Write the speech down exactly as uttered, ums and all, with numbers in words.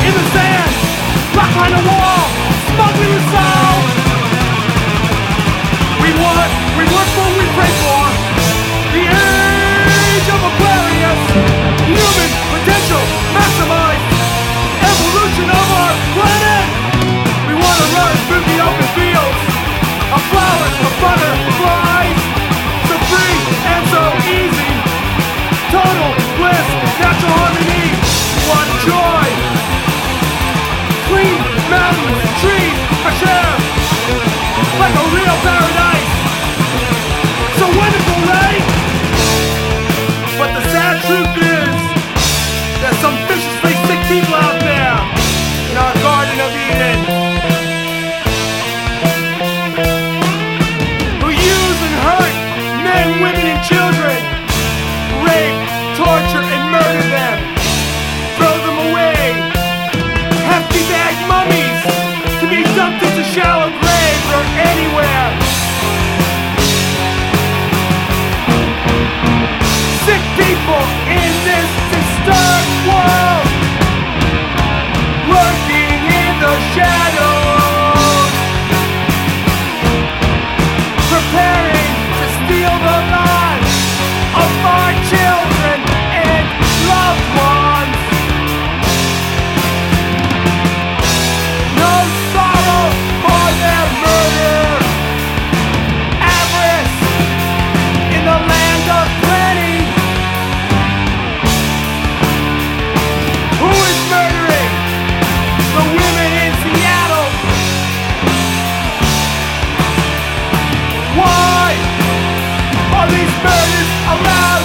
in the sand, rock behind the wall, smuggling the soul. We want, we work for, we pray for the age of Aquarius. Human potential maximized, evolution of our planet. We want to run through the open fields of flowers, of butterflies, so free and so easy. Total bliss, natural harmony. We want joy, clean mountains, trees, fresh air, like a real paradise. So wonderful, right? But the sad truth is, there's some viciously sick people out there in our Garden of Eden who use and hurt men, women, and children, rape, torture, and murder them, throw them away, hefty bag mummies to be dumped into shallow graves or anywhere. Sick people in this disturbed world, lurking in the shadows, preparing to steal the lives of our children and loved ones. No sorrow for their murder, avarice in the land of plenty. Who is murdering the women in Seattle? Why are these murders allowed?